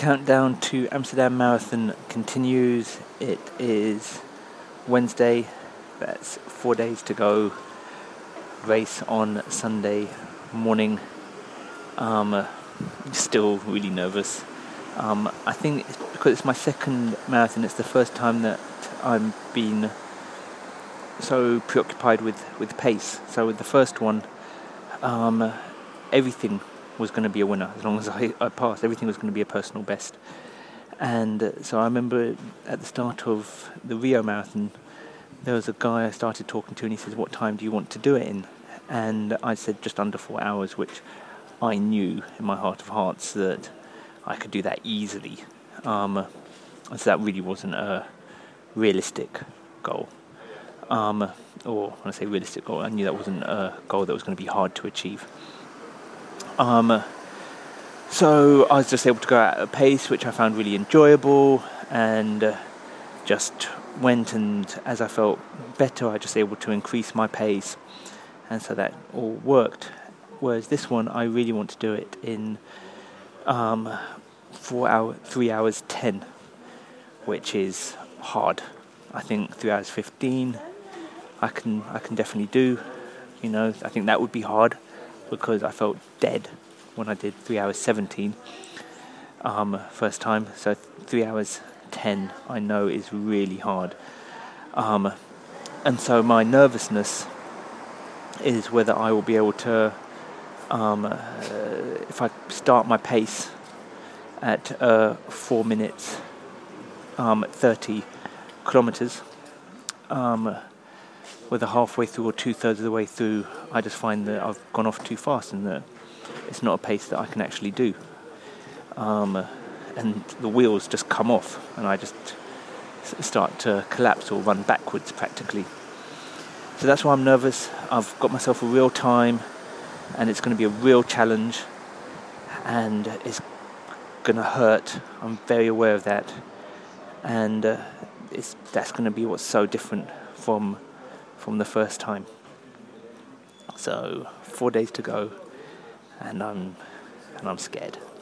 countdown to Amsterdam Marathon continues. It is Wednesday, that's 4 days to go. Race on Sunday morning. Still really nervous. I think it's because it's my second marathon, it's the first time that I've been so preoccupied with pace. So with the first one, everything was going to be a winner. As long as I passed, everything was going to be a personal best. And so I remember at the start of the Rio Marathon, there was a guy I started talking to, and he says, "What time do you want to do it in?" And I said just under 4 hours, which I knew in my heart of hearts that I could do that easily. So that really wasn't a realistic goal. Or when I say realistic goal, I knew that wasn't a goal that was going to be hard to achieve. So I was just able to go at a pace which I found really enjoyable, and just went, and as I felt better, I just able to increase my pace, and so that all worked. Whereas this one, I really want to do it in 3 hours 10, which is hard. I think 3 hours 15 I can definitely do. I think that would be hard because I felt dead when I did 3 hours 17 first time. So 3 hours 10 I know is really hard. And so my nervousness is whether I will be able to, if I start my pace at 4 minutes 30 kilometers, whether halfway through or 2/3 of the way through, I just find that I've gone off too fast and that it's not a pace that I can actually do. And the wheels just come off and I just start to collapse or run backwards practically. So that's why I'm nervous. I've got myself a real time, and it's going to be a real challenge, and it's going to hurt. I'm very aware of that, and that's going to be what's so different from the first time. So 4 days to go, and I'm scared.